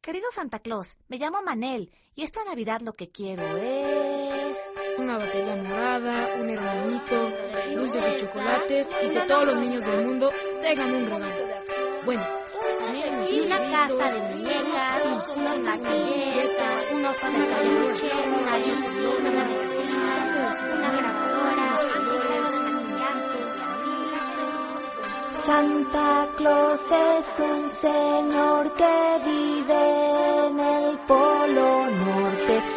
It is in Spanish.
Querido Santa Claus, me llamo Manel y esta Navidad lo que quiero es... una batería morada, un hermanito, dulces y chocolates y que todos los niños del mundo tengan un regalo. Bueno, y una casa de muñecas, unos maquilletas, un oso de peluche, una avioneta, una grabadora, flores, Santa Claus es un señor que vive en el Polo Norte.